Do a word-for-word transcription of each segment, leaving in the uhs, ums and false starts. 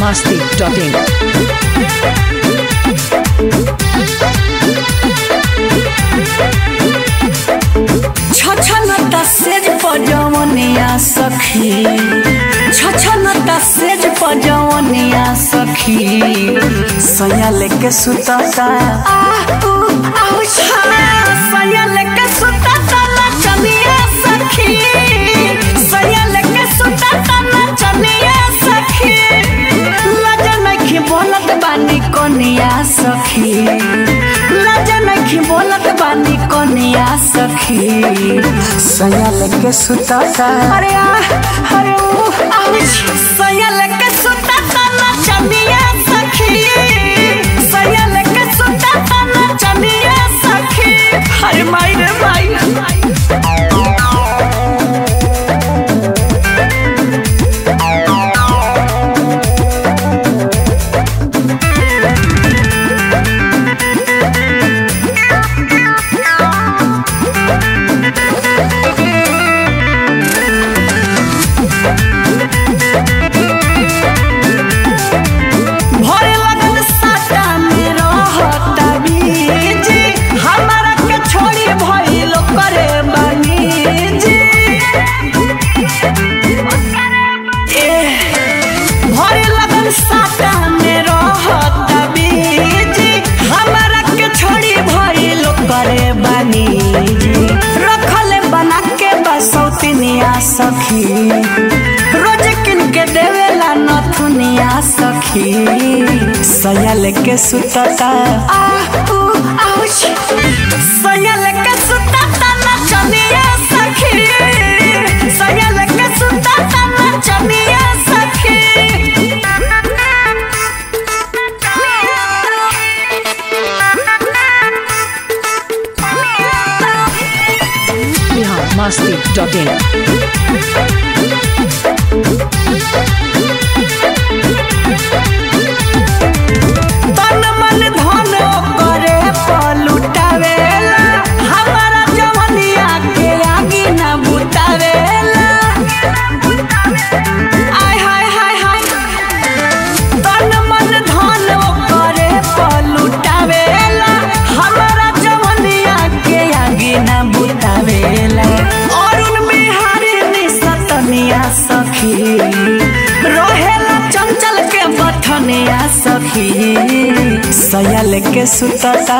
masti dot in. छछनता सेज पजवनिया सखी छछनता सेज पजवनिया सखी सया लेके सुतता आ उ आउच सया लेके सुतता नचनिया सखी सया लेके सुतता नचनिया सखी लज नखी बोलत बानी कोनिया सखी लज नखी बोलत बानी कोनिया सखी सया लेके सुतता अरे आ अरे ओ आउच सया लेके सुतता नचनिया सखी सया लेके सुतता नचनिया सखी अरे माई रे माई रखले बना के बसौतिनिया सखी रोज किन के देवेला नथुनिया सखी सया लेके सुतता आ उ आउच सया लेके सुतता नचनिया सखी सया लेके सुतता नचनिया सखी masti dot in. तन मन धन करे पलुटावेला हमारा जवनिया के आगे न बुतावेला आय हाय हाय हाय तन मन धन करे पलुटावेला हमारा जवनिया के आगे न बुतावेला सखी रोहेला चंचल के बथनिया सखी सया लेके सुतता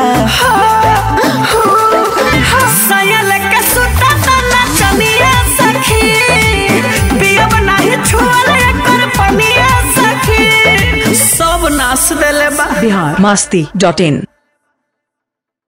सया लेके सुतता नचनिया सखी पियब नाही छुअल एकर पनिया सखी सब नास देले बा Bihar masti dot in.